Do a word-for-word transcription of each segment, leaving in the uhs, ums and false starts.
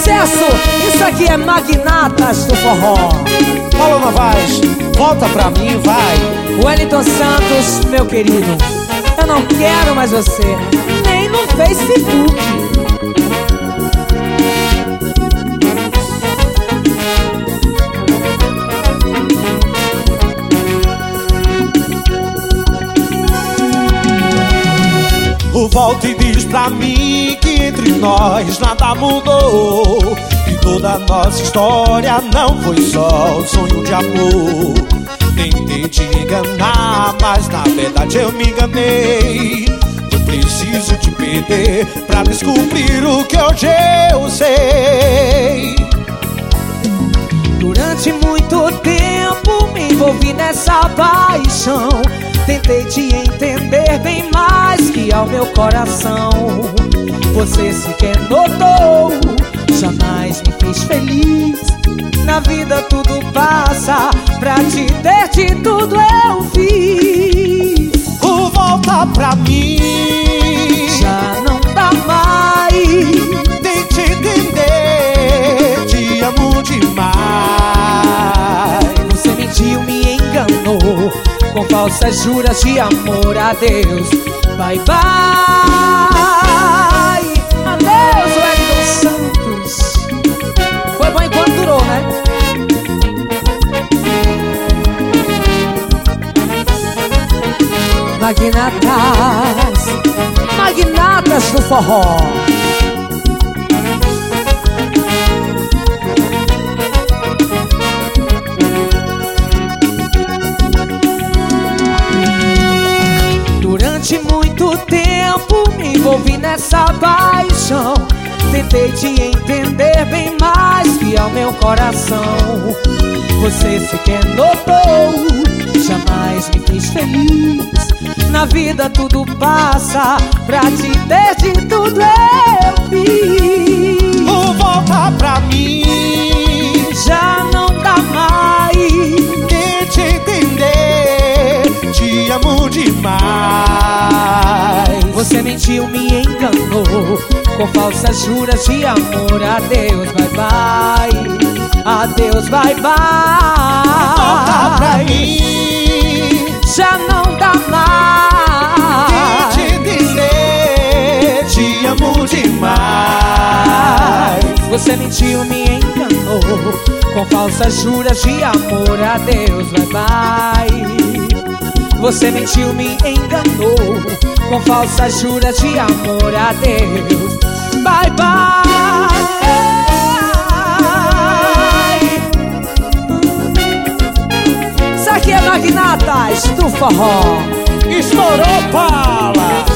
sucesso! Isso aqui é Magnatas do Forró. Paulo Novaes, volta pra mim, vai. Wellington Santos, meu querido, eu não quero mais você, nem no Facebook. Volta e diz pra mim que entre nós nada mudou, que toda nossa história não foi só um sonho de amor. Tentei te enganar, mas na verdade eu me enganei. Eu preciso te perder pra descobrir o que hoje eu sei. Durante muito tempo me envolvi nessa paixão. Tentei te entender bem mais que ao meu coração. Você sequer notou, jamais me fez feliz. Na vida tudo passa, pra te ter de tudo eu fiz. Oh, volta pra mim, já não dá mais. Tente entender, te amo demais. Você mentiu, me enganou com falsas juras de amor. Adeus, bye bye. Adeus, Wellington Santos. Foi bom enquanto durou, né? Magnatas, Magnatas do Forró. Durante muito tempo me envolvi nessa paixão. Tentei te entender bem mais que ao meu coração. Você sequer notou, jamais me fez feliz. Na vida tudo passa, pra te ter de tudo eu fiz. Oh, volta pra mim, já não dá mais. Tente entender, te amo demais. Você mentiu, me enganou com falsas juras de amor. Adeus, bye bye. Adeus, bye bye. Volta pra mim, já não dá mais. Tente entender, te amo demais. Você mentiu, me enganou com falsas juras de amor. Adeus, bye bye. Você mentiu, me enganou com falsas juras de amor. Adeus, bye bye. Isso aqui é Magnatas do Forró. Estourou, Paula.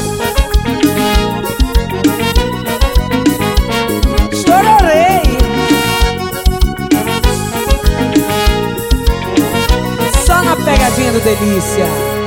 Estourei. Só na pegadinha do Delícia.